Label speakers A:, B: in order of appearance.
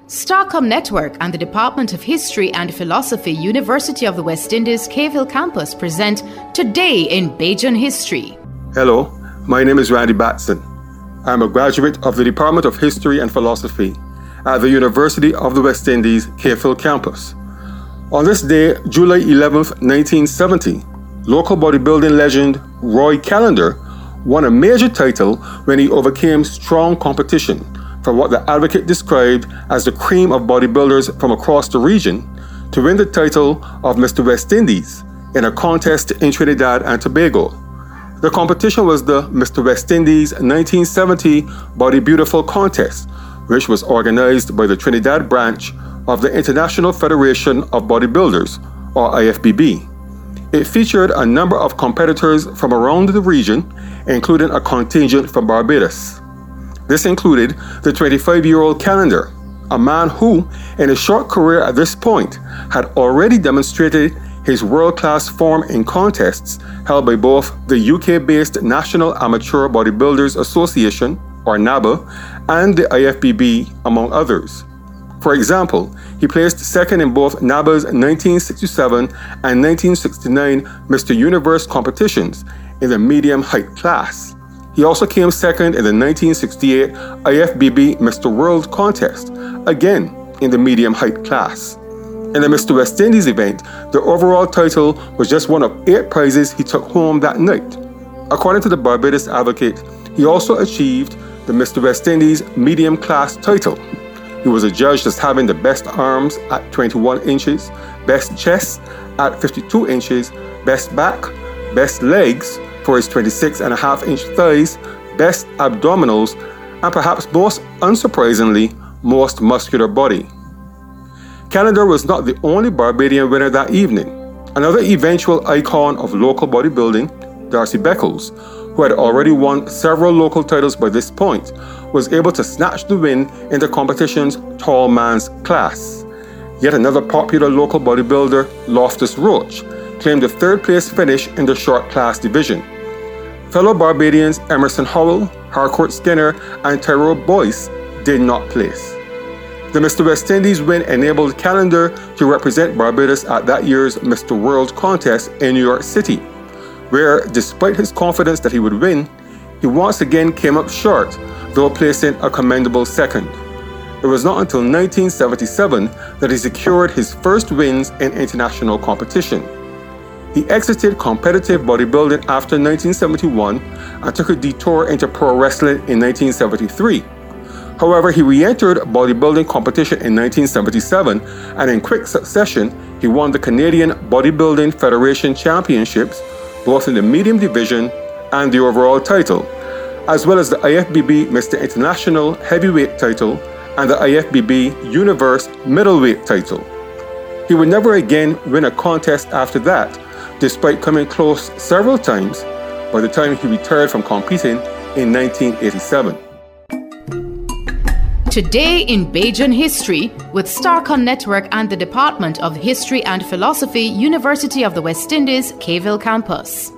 A: Starcom Network and the Department of History and Philosophy, University of the West Indies, Cave Hill Campus present Today in Bajan History.
B: Hello, my name is Randy Batson. I'm a graduate of the Department of History and Philosophy at the University of the West Indies, Cave Hill Campus. On this day, July 11th, 1970, local bodybuilding legend Roy Callender won a major title when he overcame strong competition from what the Advocate described as the cream of bodybuilders from across the region to win the title of Mr. West Indies in a contest in Trinidad and Tobago. The competition was the Mr. West Indies 1970 Body Beautiful contest, which was organized by the Trinidad branch of the International Federation of Bodybuilders, or IFBB. It featured a number of competitors from around the region, including a contingent from Barbados. This included the 25-year-old Callender, a man who, in a short career at this point, had already demonstrated his world-class form in contests held by both the UK-based National Amateur Bodybuilders Association, or NABA, and the IFBB, among others. For example, he placed second in both NABA's 1967 and 1969 Mr. Universe competitions in the medium height class. He also came second in the 1968 IFBB Mr. World contest, again in the medium height class. In the Mr. West Indies event, the overall title was just one of 8 prizes he took home that night. According to the Barbados Advocate, he also achieved the Mr. West Indies medium class title. He was adjudged as having the best arms at 21 inches, best chest at 52 inches, best back, best legs for his 26.5-inch thighs, best abdominals, and perhaps most unsurprisingly, most muscular body. Callender was not the only Barbadian winner that evening. Another eventual icon of local bodybuilding, Darcy Beckles, who had already won several local titles by this point, was able to snatch the win in the competition's tall man's class. Yet another popular local bodybuilder, Loftus Roach, claimed a third-place finish in the short class division. Fellow Barbadians Emerson Howell, Harcourt Skinner, and Tyrone Boyce did not place. The Mr. West Indies win enabled Callender to represent Barbados at that year's Mr. World contest in New York City, where, despite his confidence that he would win, he once again came up short, though placing a commendable second. It was not until 1977 that he secured his first wins in international competition. He exited competitive bodybuilding after 1971 and took a detour into pro wrestling in 1973. However, he re-entered bodybuilding competition in 1977, and in quick succession, he won the Canadian Bodybuilding Federation Championships, both in the medium division and the overall title, as well as the IFBB Mr. International Heavyweight title and the IFBB Universe Middleweight title. He would never again win a contest after that, despite coming close several times by the time he retired from competing in 1987.
A: Today in Bajan History with Starcom Network and the Department of History and Philosophy, University of the West Indies, Cave Hill Campus.